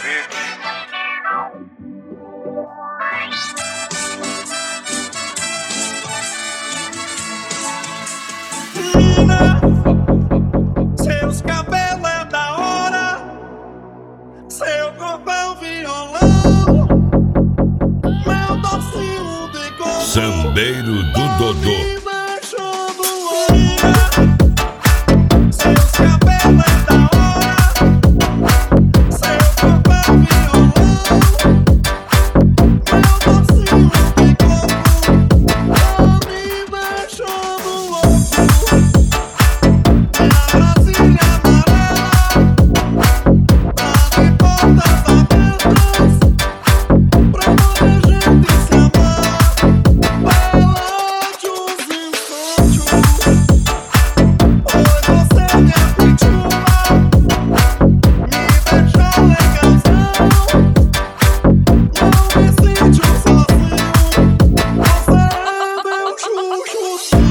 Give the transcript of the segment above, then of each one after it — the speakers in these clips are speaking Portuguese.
Beat. Mina, seus cabelos é da hora, seu corpo é um violão, meu docinho de coco. Sambeiro do Dodô. Seus cabelos é da hora, seu corpo é um violão, meu docinho de coco. Me deixou no louco. Minha Brasília amarela, tá de portas abertas pra poder gente se amar. Pelágios infantil, oi você minha pitula, me deixa legalzão, não me sinto sozinho, você é meu chuchuzinho.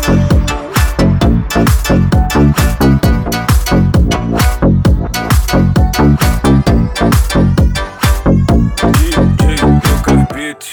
DJ Lucas Beat.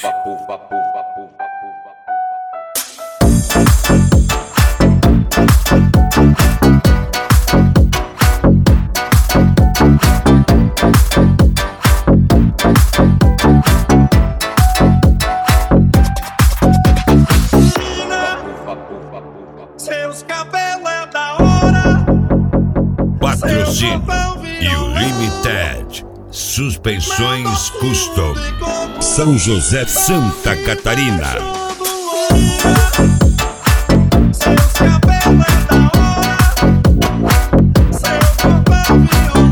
Seus cabelos é da hora, Patrocínio e o Limited. Suspensões Custom. São José, Santa Catarina. seus cabelos é da hora, seu corpo é um violão,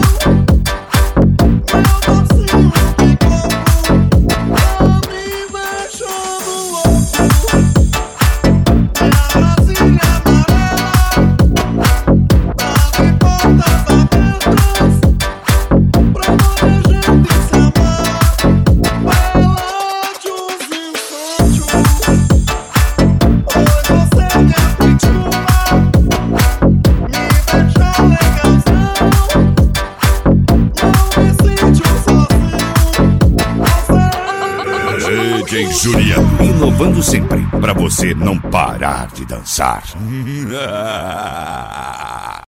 meu docinho de coco. Me deixou no louco. Minha Brasília amarela, tá de portas abertas pra poder gente se amar. Pelágios infantil, oi você minha pitula, me deixa legalzão, não me sinto sozinho, você DJ Juliano, inovando sempre, pra você não parar de dançar.